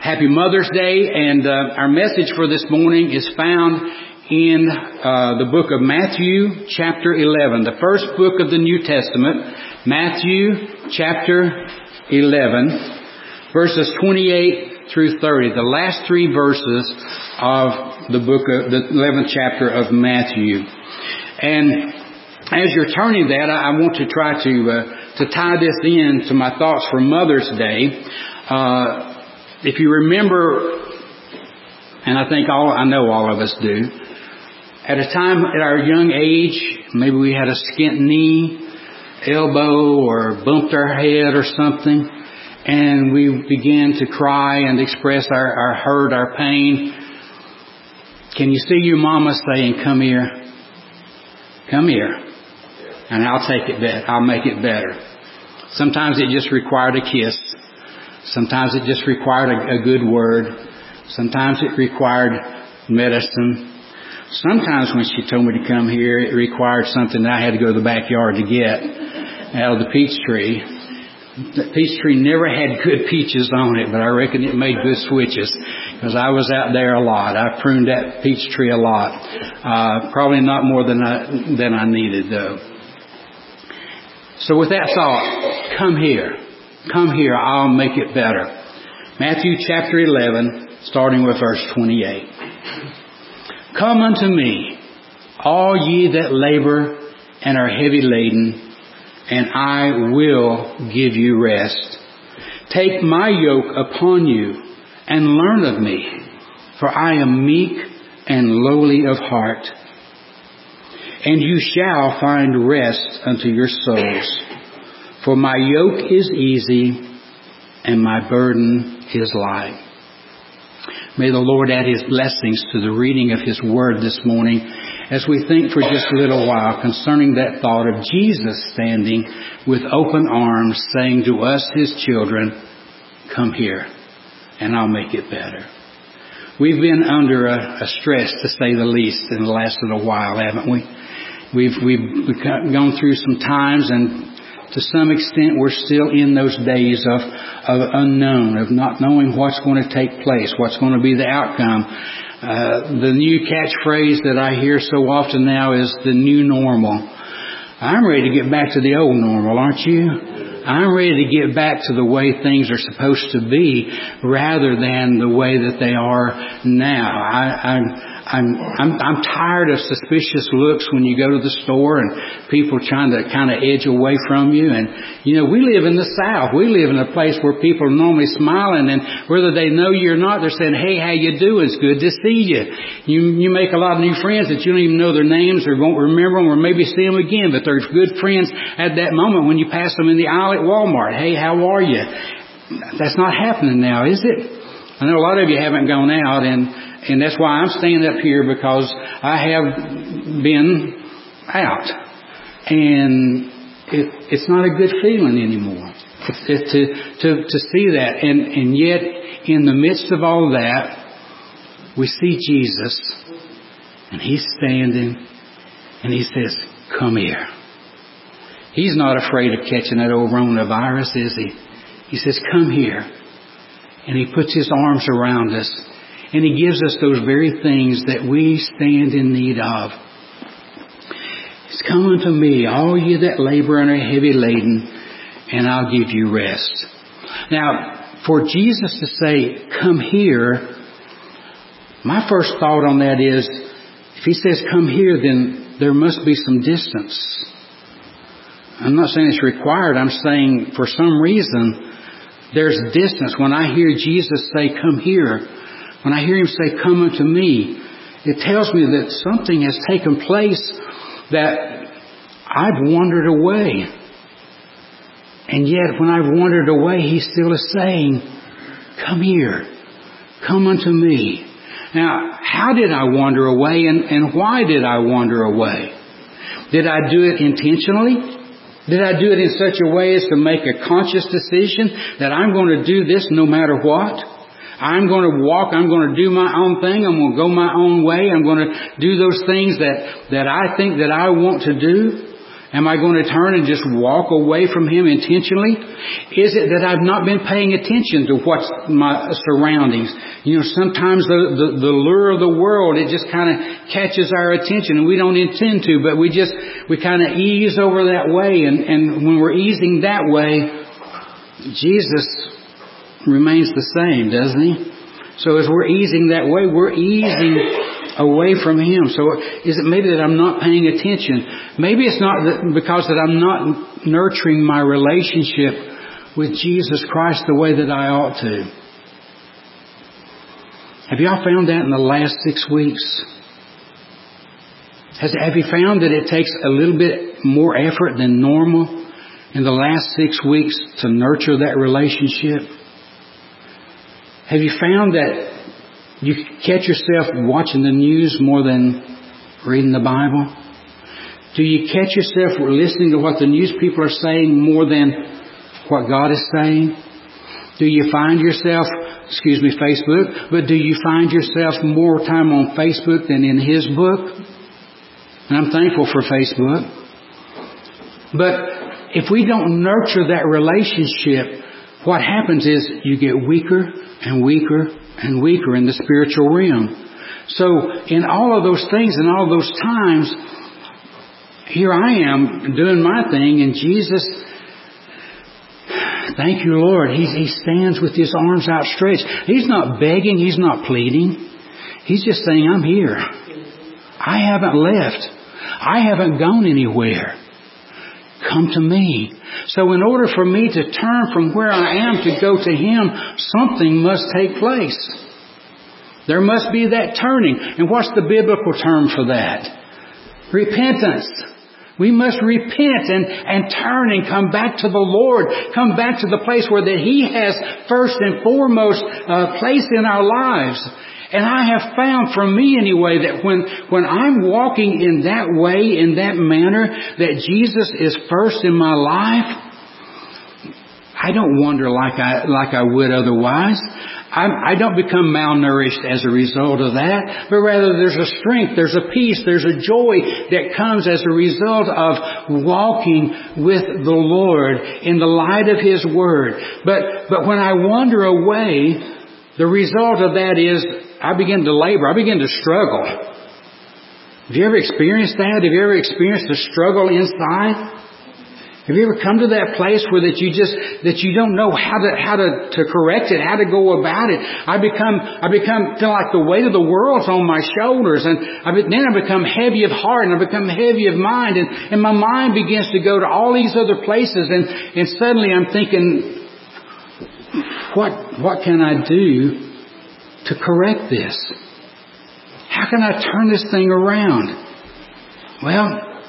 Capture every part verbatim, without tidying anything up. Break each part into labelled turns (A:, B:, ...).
A: Happy Mother's Day, and uh, our message for this morning is found in uh, the book of Matthew, chapter eleven, the first book of the New Testament, Matthew, chapter eleven, verses twenty-eight through thirty, the last three verses of the book of the eleventh chapter of Matthew. And as you're turning that, I, I want to try to uh, to tie this in to my thoughts for Mother's Day. Uh, If you remember, and I think all, I know all of us do, at a time at our young age, maybe we had a skint knee, elbow, or bumped our head or something, and we began to cry and express our, our hurt, our pain. Can you see your mama saying, "Come here, come here, and I'll take it better, I'll make it better"? Sometimes it just required a kiss. Sometimes it just required a, a good word. Sometimes it required medicine. Sometimes when she told me to come here, it required something that I had to go to the backyard to get out of the peach tree. The peach tree never had good peaches on it, but I reckon it made good switches because I was out there a lot. I pruned that peach tree a lot. Uh, probably not more than I, than I needed though. So with that thought, come here. Come here, I'll make it better. Matthew chapter eleven, starting with verse twenty-eight. Come unto me, all ye that labor and are heavy laden, and I will give you rest. Take my yoke upon you, and learn of me, for I am meek and lowly of heart, and you shall find rest unto your souls. For my yoke is easy, and my burden is light. May the Lord add His blessings to the reading of His Word this morning as we think for just a little while concerning that thought of Jesus standing with open arms saying to us, His children, "Come here, and I'll make it better." We've been under a, a stress, to say the least, in the last little while, haven't we? We've, we've gone through some times, and to some extent, we're still in those days of, of unknown, of not knowing what's going to take place, what's going to be the outcome. Uh, the new catchphrase that I hear so often now is the new normal. I'm ready to get back to the old normal, aren't you? I'm ready to get back to the way things are supposed to be rather than the way that they are now. I, I'm I'm, I'm, I'm tired of suspicious looks when you go to the store and people trying to kind of edge away from you. And, you know, we live in the South. We live in a place where people are normally smiling, and whether they know you or not, they're saying, "Hey, how you doing? It's good to see you." You, you make a lot of new friends that you don't even know their names or won't remember them or maybe see them again, but they're good friends at that moment when you pass them in the aisle at Walmart. "Hey, how are you?" That's not happening now, is it? I know a lot of you haven't gone out, and And that's why I'm standing up here, because I have been out. And it, it's not a good feeling anymore it, it, to, to, to see that. And, and yet, in the midst of all that, we see Jesus. And He's standing. And He says, "Come here." He's not afraid of catching that old coronavirus, is He? He says, "Come here." And He puts His arms around us. And He gives us those very things that we stand in need of. It's "Come unto me, all ye that labor and are heavy laden, and I'll give you rest." Now, for Jesus to say, "Come here," my first thought on that is, if He says, "Come here," then there must be some distance. I'm not saying it's required. I'm saying for some reason there's distance. When I hear Jesus say, "Come here," when I hear Him say, "Come unto me," it tells me that something has taken place, that I've wandered away. And yet, when I've wandered away, He still is saying, "Come here. Come unto me." Now, how did I wander away, and, and why did I wander away? Did I do it intentionally? Did I do it in such a way as to make a conscious decision that I'm going to do this no matter what? I'm going to walk, I'm going to do my own thing, I'm going to go my own way, I'm going to do those things that, that I think that I want to do. Am I going to turn and just walk away from Him intentionally? Is it that I've not been paying attention to what's my surroundings? You know, sometimes the, the, the lure of the world, it just kind of catches our attention, and we don't intend to, but we just, we kind of ease over that way, and, and when we're easing that way, Jesus remains the same, doesn't He? So as we're easing that way, we're easing away from Him. So is it maybe that I'm not paying attention? Maybe it's not that because that I'm not nurturing my relationship with Jesus Christ the way that I ought to. Have y'all found that in the last six weeks? Has, have you found that it takes a little bit more effort than normal in the last six weeks to nurture that relationship? Have you found that you catch yourself watching the news more than reading the Bible? Do you catch yourself listening to what the news people are saying more than what God is saying? Do you find yourself, excuse me, Facebook, but do you find yourself more time on Facebook than in His book? And I'm thankful for Facebook. But if we don't nurture that relationship, what happens is you get weaker and weaker and weaker in the spiritual realm. So in all of those things and all those times, here I am doing my thing, and Jesus, thank you, Lord, He, he stands with His arms outstretched. He's not begging, He's not pleading. He's just saying, I'm here. I haven't left. I haven't gone anywhere. Come to me. So in order for me to turn from where I am to go to Him, something must take place. There must be that turning. And what's the biblical term for that? Repentance. We must repent and, and turn and come back to the Lord. Come back to the place where that He has first and foremost uh, placed in our lives. And I have found, for me anyway, that when, when I'm walking in that way, in that manner, that Jesus is first in my life, I don't wander like I, like I would otherwise. I'm, I don't become malnourished as a result of that, but rather there's a strength, there's a peace, there's a joy that comes as a result of walking with the Lord in the light of His Word. But, but when I wander away, the result of that is I begin to labor. I begin to struggle. Have you ever experienced that? Have you ever experienced the struggle inside? Have you ever come to that place where that you just, that you don't know how to, how to, to correct it, how to go about it? I become, I become, feel like the weight of the world's on my shoulders, and I, then I become heavy of heart, and I become heavy of mind, and, and my mind begins to go to all these other places, and, and suddenly I'm thinking, what, what can I do to correct this? How can I turn this thing around? Well,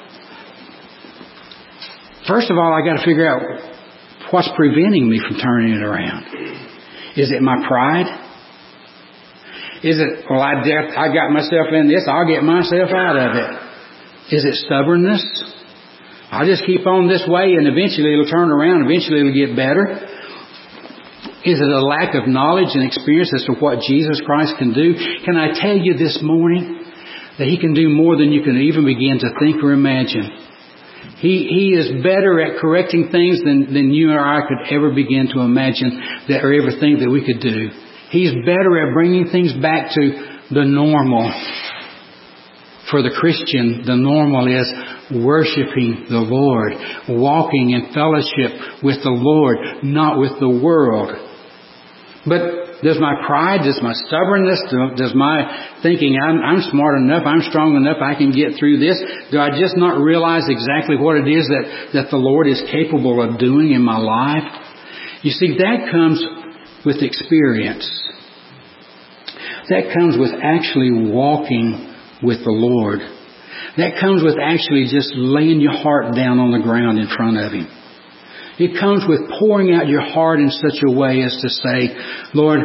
A: first of all, I got to figure out what's preventing me from turning it around. Is it my pride? Is it, well, I, I got myself in this, I'll get myself out of it. Is it stubbornness? I'll just keep on this way and eventually it'll turn around, eventually it'll get better. Is it a lack of knowledge and experience as to what Jesus Christ can do? Can I tell you this morning that He can do more than you can even begin to think or imagine? He, he is better at correcting things than, than you or I could ever begin to imagine that or ever think that we could do. He's better at bringing things back to the normal. For the Christian, the normal is worshiping the Lord, walking in fellowship with the Lord, not with the world. But does my pride, does my stubbornness, does my thinking I'm, I'm smart enough, I'm strong enough, I can get through this, do I just not realize exactly what it is that, that the Lord is capable of doing in my life? You see, that comes with experience. That comes with actually walking with the Lord. That comes with actually just laying your heart down on the ground in front of Him. It comes with pouring out your heart in such a way as to say, Lord,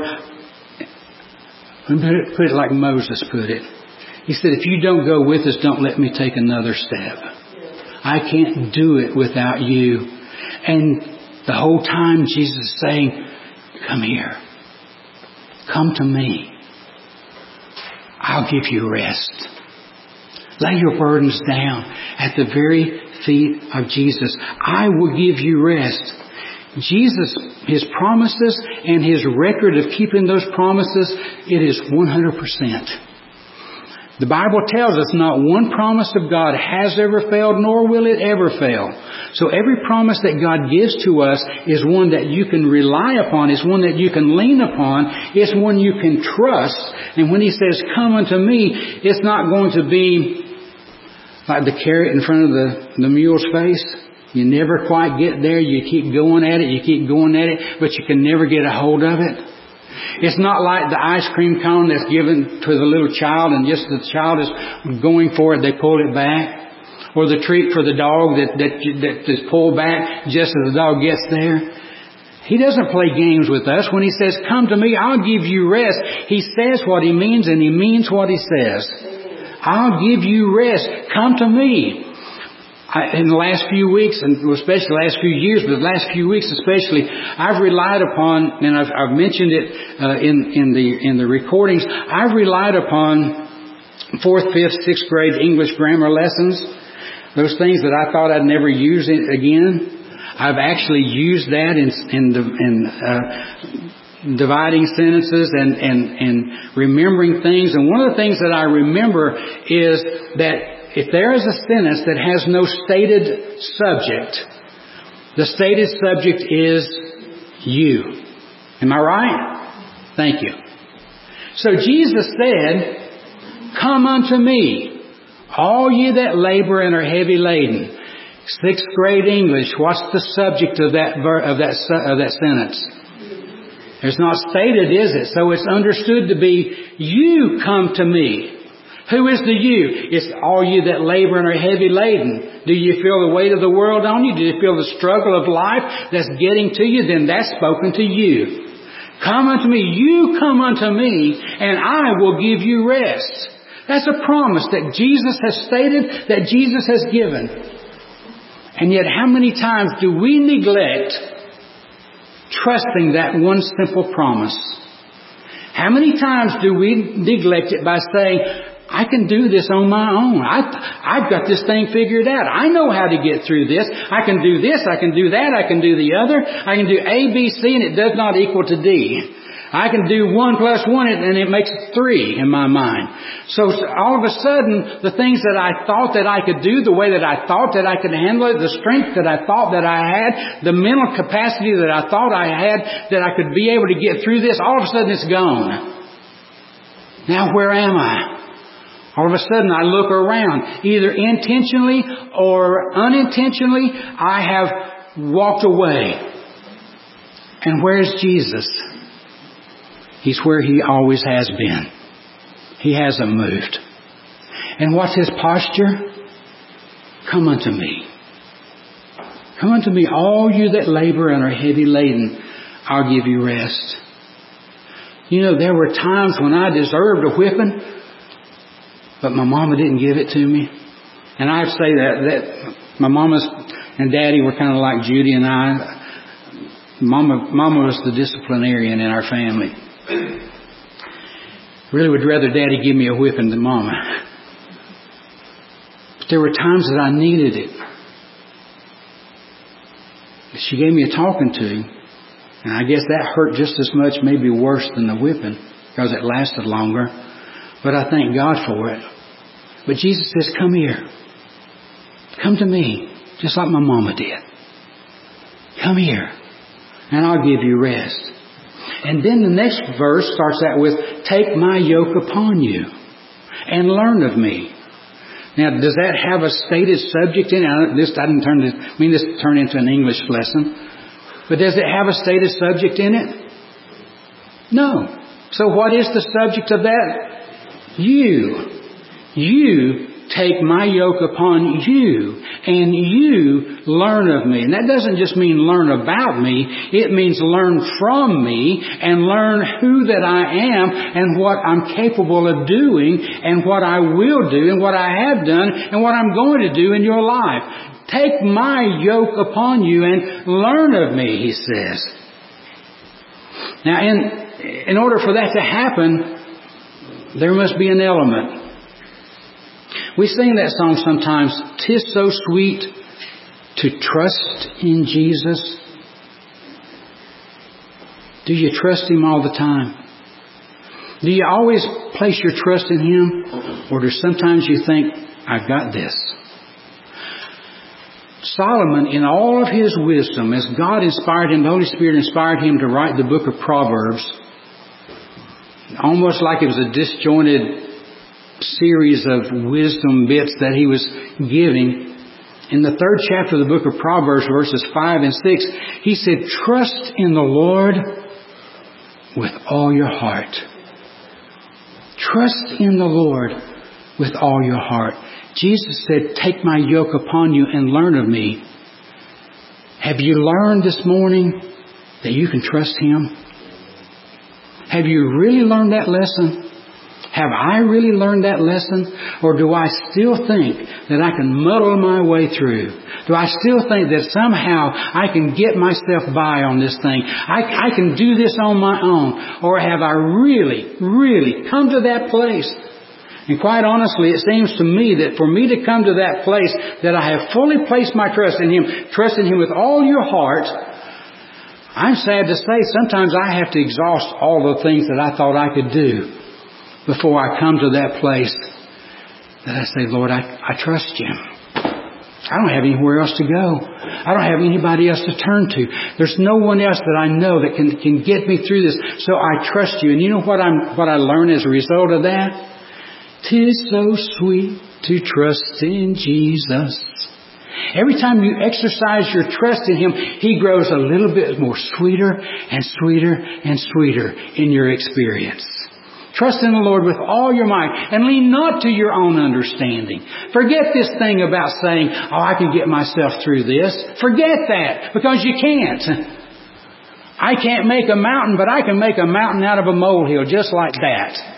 A: put it like Moses put it. He said, if you don't go with us, don't let me take another step. I can't do it without you. And the whole time Jesus is saying, come here. Come to me. I'll give you rest. Lay your burdens down at the very feet of Jesus. I will give you rest. Jesus, His promises and His record of keeping those promises, it is one hundred percent. The Bible tells us not one promise of God has ever failed, nor will it ever fail. So every promise that God gives to us is one that you can rely upon. It's one that you can lean upon. It's one you can trust. And when He says, come unto me, it's not going to be like the carrot in front of the, the mule's face. You never quite get there. You keep going at it. You keep going at it, but you can never get a hold of it. It's not like the ice cream cone that's given to the little child and just the child is going for it, they pull it back. Or the treat for the dog that, that, that is pulled back just as the dog gets there. He doesn't play games with us. When He says, come to me, I'll give you rest. He says what He means and He means what He says. I'll give you rest. Come to me. I, in the last few weeks, and especially the last few years, but the last few weeks especially, I've relied upon, and I've, I've mentioned it uh, in, in the in the recordings, I've relied upon fourth, fifth, sixth grade English grammar lessons. Those things that I thought I'd never use it again. I've actually used that in, in, the, in uh, dividing sentences and, and, and remembering things. And one of the things that I remember is that if there is a sentence that has no stated subject, the stated subject is you. Am I right? Thank you. So Jesus said, come unto me, all ye that labor and are heavy laden. Sixth grade English, what's the subject of that ver- of that of that sentence? It's not stated, is it? So it's understood to be, you come to me. Who is the you? It's all you that labor and are heavy laden. Do you feel the weight of the world on you? Do you feel the struggle of life that's getting to you? Then that's spoken to you. Come unto me. You come unto me, and I will give you rest. That's a promise that Jesus has stated, that Jesus has given. And yet how many times do we neglect trusting that one simple promise? How many times do we neglect it by saying, I can do this on my own. I, I've got this thing figured out. I know how to get through this. I can do this. I can do that. I can do the other. I can do A, B, C, and it does not equal to D. I can do one plus one, and it makes three in my mind. So all of a sudden, the things that I thought that I could do, the way that I thought that I could handle it, the strength that I thought that I had, the mental capacity that I thought I had, that I could be able to get through this, all of a sudden it's gone. Now where am I? All of a sudden I look around, either intentionally or unintentionally, I have walked away. And where's Jesus? He's where He always has been. He hasn't moved. And what's His posture? Come unto me. Come unto me, all you that labor and are heavy laden. I'll give you rest. You know, there were times when I deserved a whipping, but my mama didn't give it to me. And I'd say that, that my mama's and daddy were kind of like Judy and I. Mama, mama was the disciplinarian in our family. Really would rather daddy give me a whipping than mama. But there were times that I needed it. She gave me a talking to, and I guess that hurt just as much, maybe worse than the whipping, because it lasted longer. But I thank God for it. But Jesus says, come here. Come to me, just like my mama did. Come here, and I'll give you rest. And then the next verse starts out with, take my yoke upon you and learn of me. Now, does that have a stated subject in it? This I didn't turn this, I mean, this turned into an English lesson. But does it have a stated subject in it? No. So what is the subject of that? You. You take my yoke upon you, and you learn of me. And that doesn't just mean learn about me. It means learn from me and learn who that I am and what I'm capable of doing and what I will do and what I have done and what I'm going to do in your life. Take my yoke upon you and learn of me, he says. Now, in, in order for that to happen, there must be an element. We sing that song sometimes, 'tis so sweet to trust in Jesus? Do you trust Him all the time? Do you always place your trust in Him? Or do sometimes you think, I've got this? Solomon, in all of his wisdom, as God inspired him, the Holy Spirit inspired him to write the book of Proverbs, almost like it was a disjointed series of wisdom bits that he was giving. In the third chapter of the book of Proverbs, verses five and six, he said, trust in the Lord with all your heart. Trust in the Lord with all your heart. Jesus said, take my yoke upon you and learn of me. Have you learned this morning that you can trust Him? Have you really learned that lesson? Have I really learned that lesson? Or do I still think that I can muddle my way through? Do I still think that somehow I can get myself by on this thing? I, I can do this on my own. Or have I really, really come to that place? And quite honestly, it seems to me that for me to come to that place that I have fully placed my trust in Him, trust in Him with all your heart, I'm sad to say sometimes I have to exhaust all the things that I thought I could do before I come to that place that I say, Lord, I, I trust You. I don't have anywhere else to go. I don't have anybody else to turn to. There's no one else that I know that can, can get me through this. So I trust You. And you know what I'm, what I learned as a result of that? 'Tis so sweet to trust in Jesus. Every time you exercise your trust in Him, He grows a little bit more sweeter and sweeter and sweeter in your experience. Trust in the Lord with all your might and lean not to your own understanding. Forget this thing about saying, oh, I can get myself through this. Forget that, because you can't. I can't make a mountain, but I can make a mountain out of a molehill just like that.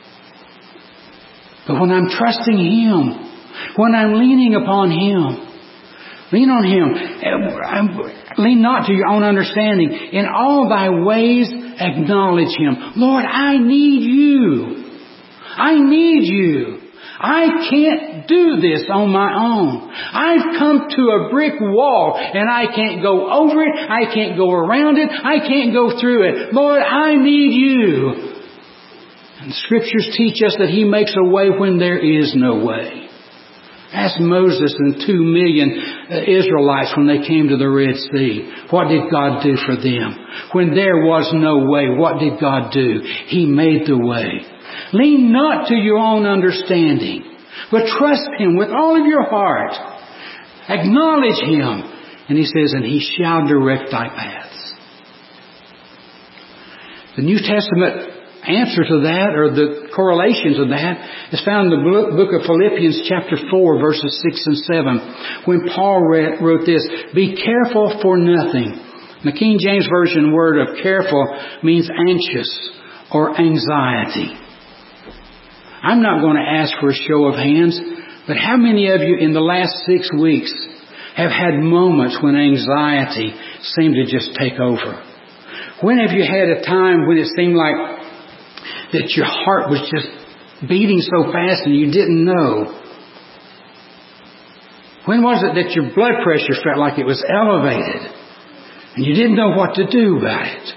A: But when I'm trusting Him, when I'm leaning upon Him, lean on Him. Lean not to your own understanding. In all thy ways acknowledge Him. Lord, I need You. I need You. I can't do this on my own. I've come to a brick wall and I can't go over it. I can't go around it. I can't go through it. Lord, I need You. And the Scriptures teach us that He makes a way when there is no way. Ask Moses and two million Israelites when they came to the Red Sea. What did God do for them? When there was no way, what did God do? He made the way. Lean not to your own understanding, but trust Him with all of your heart. Acknowledge Him. And He says, and He shall direct thy paths. The New Testament answer to that, or the correlations of that, is found in the book of Philippians chapter four, verses six and seven, when Paul wrote this, be careful for nothing. The King James Version word of careful means anxious or anxiety. I'm not going to ask for a show of hands, but how many of you in the last six weeks have had moments when anxiety seemed to just take over? When have you had a time when it seemed like that your heart was just beating so fast and you didn't know? When was it that your blood pressure felt like it was elevated and you didn't know what to do about it?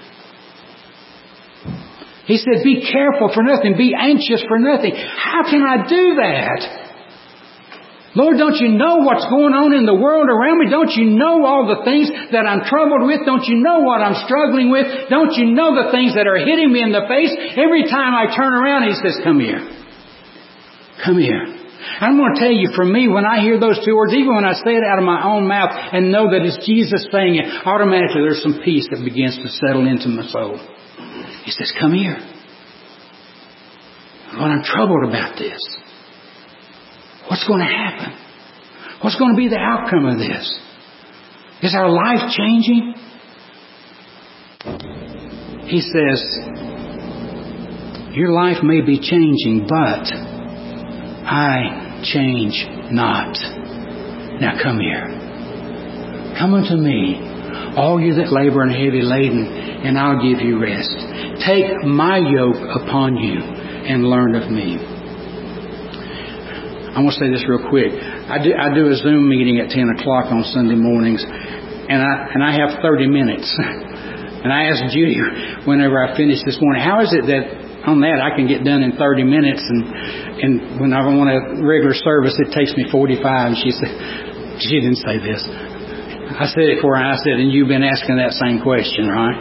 A: He said, be careful for nothing. Be anxious for nothing. How can I do that? Lord, don't You know what's going on in the world around me? Don't You know all the things that I'm troubled with? Don't You know what I'm struggling with? Don't You know the things that are hitting me in the face? Every time I turn around, He says, come here. Come here. I'm going to tell you, for me, when I hear those two words, even when I say it out of my own mouth and know that it's Jesus saying it, automatically there's some peace that begins to settle into my soul. He says, come here. Lord, I'm troubled about this. What's going to happen? What's going to be the outcome of this? Is our life changing? He says, your life may be changing, but I change not. Now come here. Come unto me, all you that labor and are heavy laden, and I'll give you rest. Take my yoke upon you and learn of me. I want to say this real quick. Uh, I do, I do a Zoom meeting at ten o'clock on Sunday mornings, and I and I have thirty minutes. And I asked Judy whenever I finished this morning, how is it that on that I can get done in thirty minutes, and and when I want a regular service it takes me forty-five? And she said, she didn't say this. I said it for her. I said, and you've been asking that same question, right?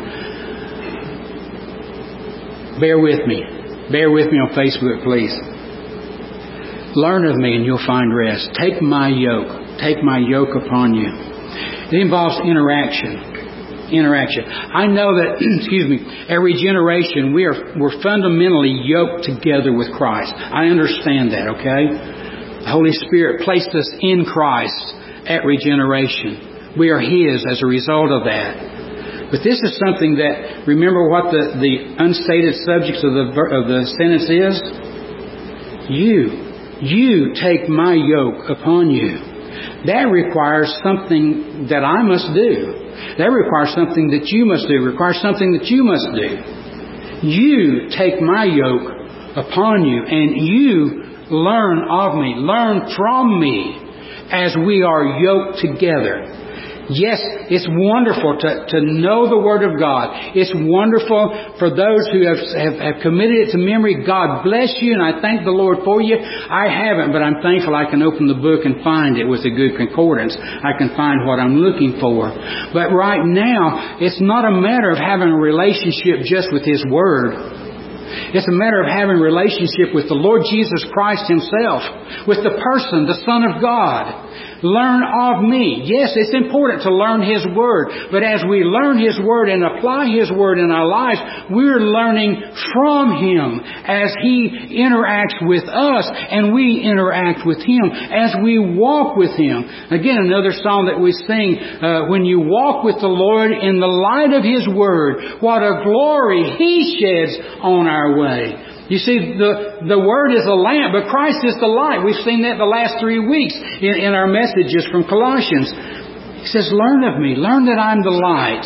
A: Bear with me. Bear with me on Facebook, please. Learn of me and you'll find rest. Take my yoke. Take my yoke upon you. It involves interaction. Interaction. I know that, excuse me, every generation we are we're fundamentally yoked together with Christ. I understand that, okay? The Holy Spirit placed us in Christ at regeneration. We are His as a result of that. But this is something that, remember what the, the unstated subject of the of the sentence is? You. You take my yoke upon you. That requires something that I must do. That requires something that you must do. It requires something that you must do. You take my yoke upon you, and you learn of me. Learn from me as we are yoked together. Yes, it's wonderful to, to know the Word of God. It's wonderful for those who have, have, have committed it to memory. God bless you, and I thank the Lord for you. I haven't, but I'm thankful I can open the book and find it with a good concordance. I can find what I'm looking for. But right now, it's not a matter of having a relationship just with His Word. It's a matter of having a relationship with the Lord Jesus Christ Himself, with the person, the Son of God. Learn of me. Yes, it's important to learn His Word. But as we learn His Word and apply His Word in our lives, we're learning from Him as He interacts with us and we interact with Him as we walk with Him. Again, another song that we sing, uh, when you walk with the Lord in the light of His Word, what a glory He sheds on our way. You see, the, the Word is a lamp, but Christ is the light. We've seen that the last three weeks in, in our messages from Colossians. He says, learn of me. Learn that I'm the light.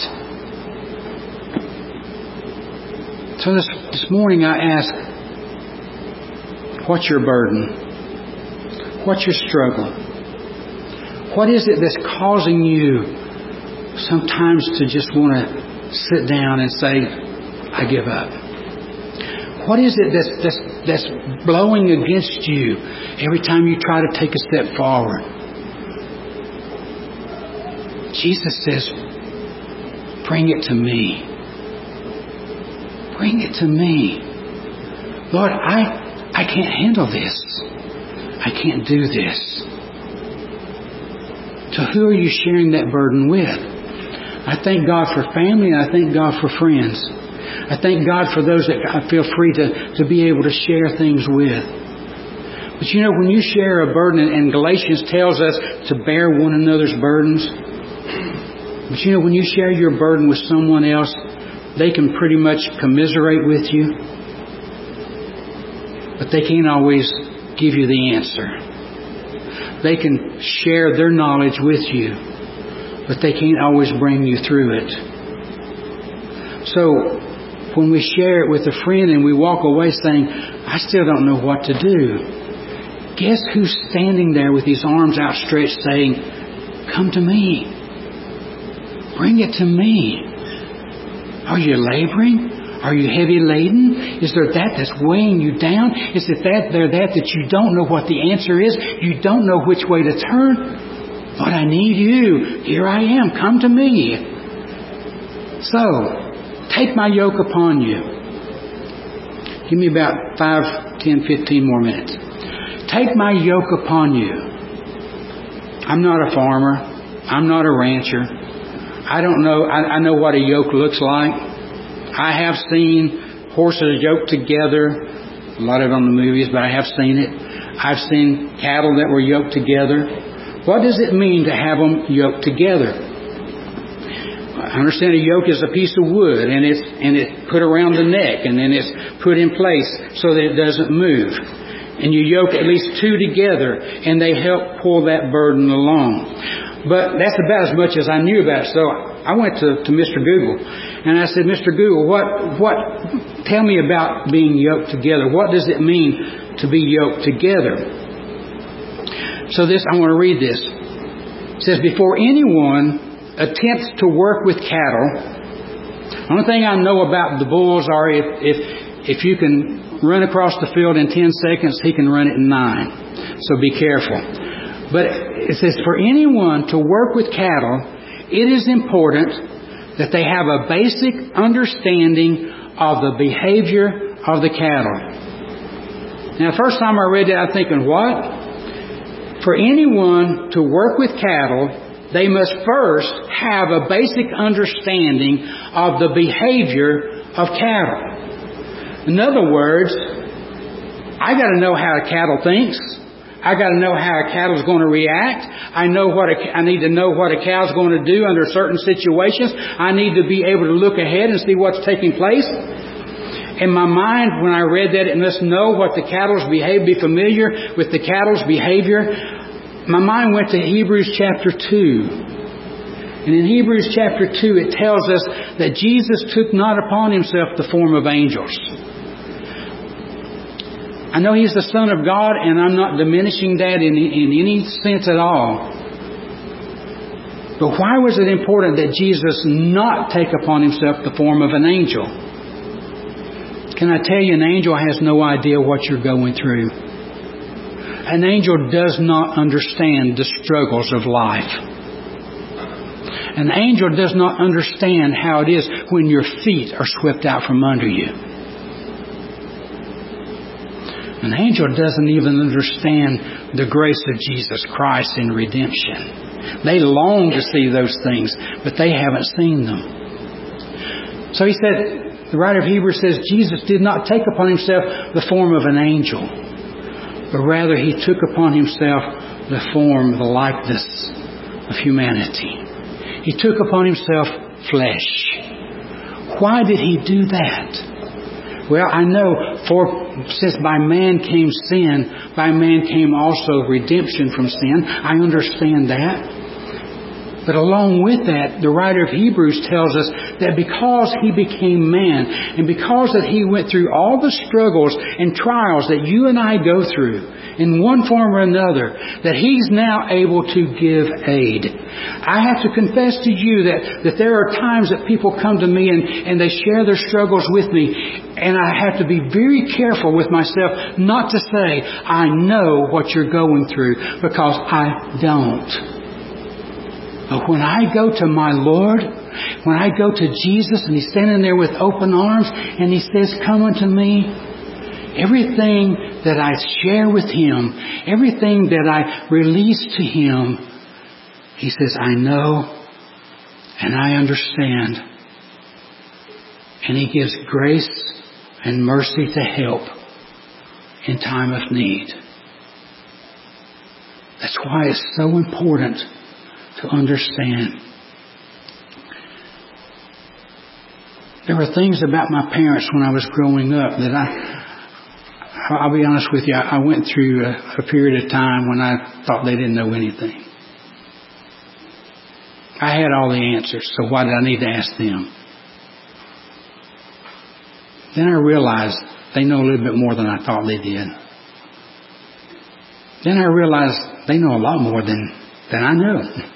A: So this, this morning I ask, what's your burden? What's your struggle? What is it that's causing you sometimes to just want to sit down and say, I give up? What is it that's, that's, that's blowing against you every time you try to take a step forward? Jesus says, bring it to me. Bring it to me. Lord, I, I can't handle this. I can't do this. So who are you sharing that burden with? I thank God for family, and I thank God for friends. I thank God for those that I feel free to, to be able to share things with. But you know, when you share a burden, and Galatians tells us to bear one another's burdens. But you know, when you share your burden with someone else, they can pretty much commiserate with you. But they can't always give you the answer. They can share their knowledge with you, but they can't always bring you through it. So, when we share it with a friend and we walk away saying, I still don't know what to do, guess who's standing there with his arms outstretched saying, come to me. Bring it to me. Are you laboring? Are you heavy laden? Is there that that's weighing you down? Is it that there that that you don't know what the answer is? You don't know which way to turn? But I need you. Here I am. Come to me. So, take my yoke upon you. Give me about five, ten, fifteen more minutes. Take my yoke upon you. I'm not a farmer. I'm not a rancher. I don't know. I, I know what a yoke looks like. I have seen horses yoked together. A lot of it on the movies, but I have seen it. I've seen cattle that were yoked together. What does it mean to have them yoked together? I understand a yoke is a piece of wood, and it's and it's put around the neck, and then it's put in place so that it doesn't move. And you yoke at least two together, and they help pull that burden along. But that's about as much as I knew about it. So I went to, to Mister Google, and I said, Mister Google, what what? Tell me about being yoked together. What does it mean to be yoked together? So this, I want to read this. It says, before anyone attempts to work with cattle, the only thing I know about the bulls are if, if, if you can run across the field in ten seconds, he can run it in nine. So be careful. But it says, for anyone to work with cattle, it is important that they have a basic understanding of the behavior of the cattle. Now, the first time I read that, I'm thinking, what? For anyone to work with cattle, they must first have a basic understanding of the behavior of cattle. In other words, I got to know how a cattle thinks. I got to know how a cattle is going to react. I know what a, I need to know what a cow is going to do under certain situations. I need to be able to look ahead and see what's taking place. In my mind, when I read that, it must know what the cattle's behavior, be familiar with the cattle's behavior. My mind went to Hebrews chapter two. And in Hebrews chapter two, it tells us that Jesus took not upon Himself the form of angels. I know He's the Son of God, and I'm not diminishing that in, in any sense at all. But why was it important that Jesus not take upon Himself the form of an angel? Can I tell you, an angel has no idea what you're going through. An angel does not understand the struggles of life. An angel does not understand how it is when your feet are swept out from under you. An angel doesn't even understand the grace of Jesus Christ in redemption. They long to see those things, but they haven't seen them. So he said, the writer of Hebrews says, Jesus did not take upon Himself the form of an angel, but rather He took upon Himself the form, the likeness of humanity. He took upon Himself flesh. Why did He do that? Well, I know, for since by man came sin, by man came also redemption from sin. I understand that. But along with that, the writer of Hebrews tells us that because He became man, and because that He went through all the struggles and trials that you and I go through in one form or another, that He's now able to give aid. I have to confess to you that, that there are times that people come to me and, and they share their struggles with me, and I have to be very careful with myself not to say, I know what you're going through, because I don't. But when I go to my Lord, when I go to Jesus and He's standing there with open arms and He says, come unto me, everything that I share with Him, everything that I release to Him, He says, I know and I understand. And He gives grace and mercy to help in time of need. That's why it's so important to understand. There were things about my parents when I was growing up that I, I'll be honest with you, I went through a, a period of time when I thought they didn't know anything. I had all the answers, so why did I need to ask them? Then I realized they know a little bit more than I thought they did. Then I realized they know a lot more than, than I know.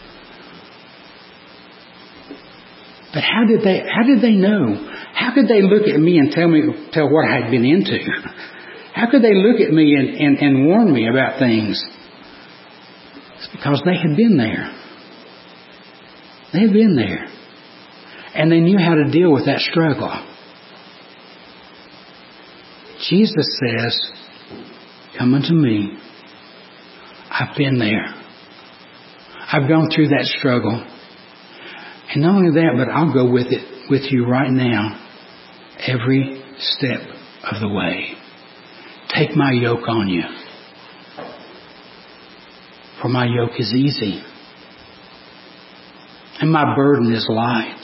A: But how did they, how did they know? How could they look at me and tell me, tell what I had been into? How could they look at me and, and, and warn me about things? It's because they had been there. They had been there. And they knew how to deal with that struggle. Jesus says, come unto me. I've been there. I've gone through that struggle. And not only that, but I'll go with it with you right now, every step of the way. Take my yoke on you. For my yoke is easy. And my burden is light.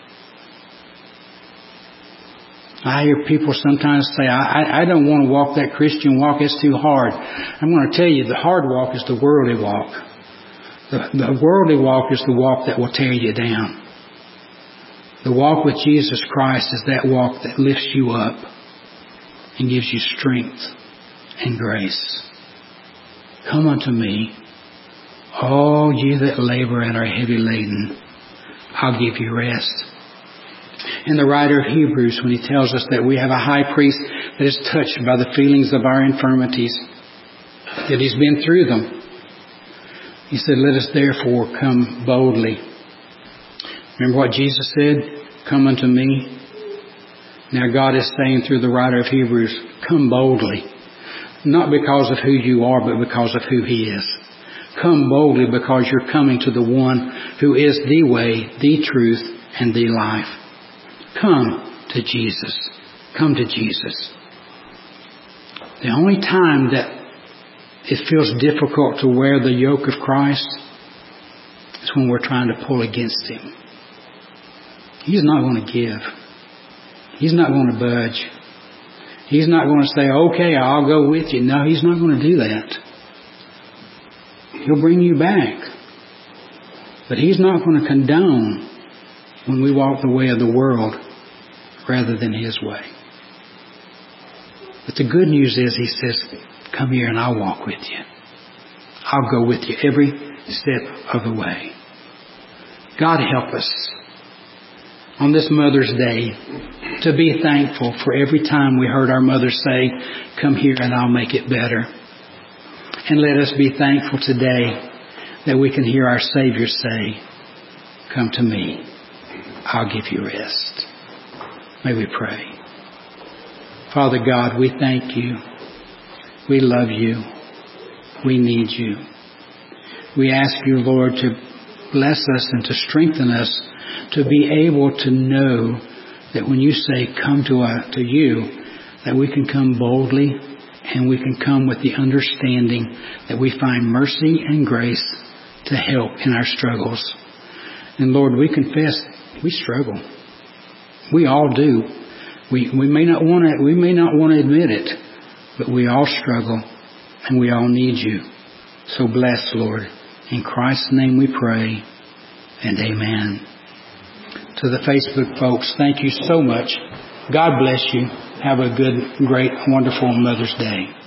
A: I hear people sometimes say, I, I, I don't want to walk that Christian walk. It's too hard. I'm going to tell you, the hard walk is the worldly walk. The, the worldly walk is the walk that will tear you down. The walk with Jesus Christ is that walk that lifts you up and gives you strength and grace. Come unto me, all ye that labor and are heavy laden. I'll give you rest. And the writer of Hebrews, when he tells us that we have a high priest that is touched by the feelings of our infirmities, that he's been through them, he said, let us therefore come boldly. Remember what Jesus said? Come unto me. Now God is saying through the writer of Hebrews, come boldly. Not because of who you are, but because of who He is. Come boldly because you're coming to the one who is the way, the truth, and the life. Come to Jesus. Come to Jesus. The only time that it feels difficult to wear the yoke of Christ is when we're trying to pull against Him. He's not going to give. He's not going to budge. He's not going to say, okay, I'll go with you. No, He's not going to do that. He'll bring you back. But He's not going to condone when we walk the way of the world rather than His way. But the good news is He says, come here and I'll walk with you. I'll go with you every step of the way. God help us on this Mother's Day to be thankful for every time we heard our mother say, come here and I'll make it better. And let us be thankful today that we can hear our Savior say, come to me, I'll give you rest. May we pray. Father God, we thank you. We love you. We need you. We ask you, Lord, to bless us and to strengthen us to be able to know that when you say come to uh, to you, that we can come boldly and we can come with the understanding that we find mercy and grace to help in our struggles. And Lord, we confess we struggle. We all do. We we may not want to we may not want to admit it, but we all struggle and we all need you. So bless, Lord. In Christ's name we pray, and amen. To the Facebook folks, thank you so much. God bless you. Have a good, great, wonderful Mother's Day.